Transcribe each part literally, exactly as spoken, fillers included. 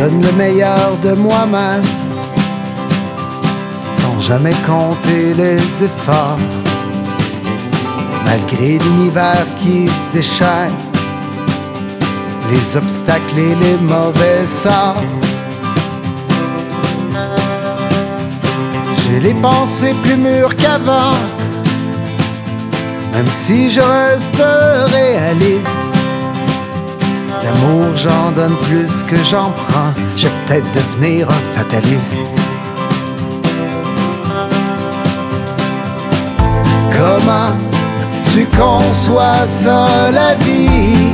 donne le meilleur de moi-même, sans jamais compter les efforts, malgré l'univers qui se déchaîne, les obstacles et les mauvais sorts. J'ai les pensées plus mûres qu'avant, même si je reste réaliste. L'amour, j'en donne plus que j'en prends. Je vais peut-être devenir un fataliste. Comment tu conçois ça, la vie?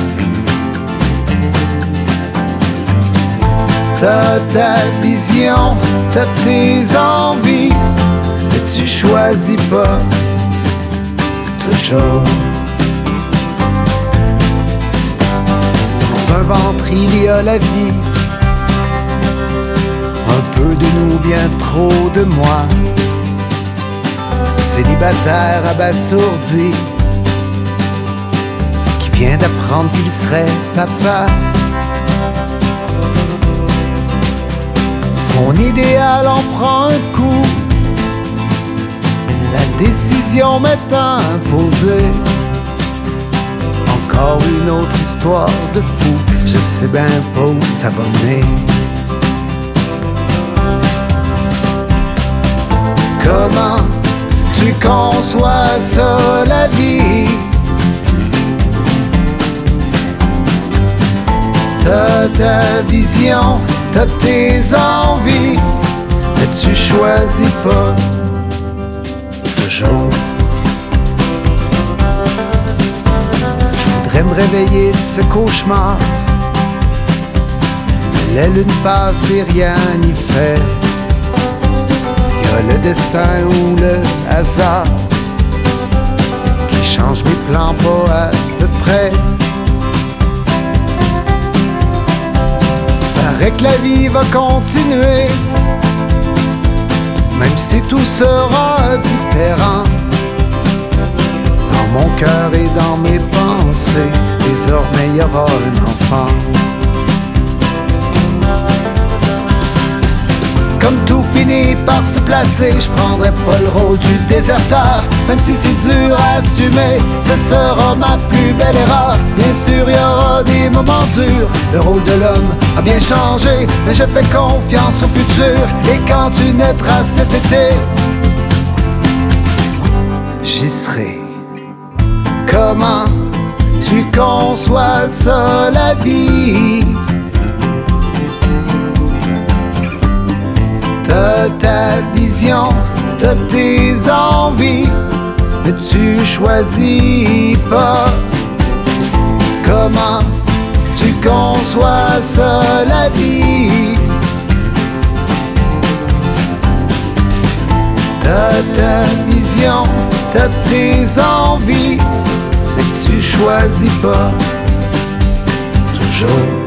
T'as ta vision, t'as tes envies, mais tu choisis pas toujours. Dans un ventre il y a la vie, un peu de nous, bien trop de moi. Célibataire abasourdi, qui vient d'apprendre qu'il serait papa. Mon idéal en prend un coup, la décision m'est imposée. Encore une autre histoire de fou, je sais bien pas où ça va mener. Comment tu conçois ça, la vie? T'as ta vision, t'as tes envies, mais tu choisis pas toujours. Je voudrais me réveiller de ce cauchemar, mais la lune passe et rien n'y fait. Y a le destin ou le hasard qui change mes plans pas à peu près. Paraît que la vie va continuer, même si tout sera différent. Dans mon cœur et dans mes pensées, désormais il y aura un enfant. Comme tout finit par se placer, je prendrai pas le rôle du déserteur. Même si c'est dur à assumer, ce sera ma plus belle erreur. Bien sûr il y aura des moments durs, le rôle de l'homme a bien changé, mais je fais confiance au futur. Et quand tu naîtras cet été, j'y serai. Comment tu conçois ça, la vie? T'as ta vision, t'as tes envies, mais tu choisis pas. Comment tu conçois ça, la vie? T'as ta vision, t'as tes envies, mais tu choisis pas toujours.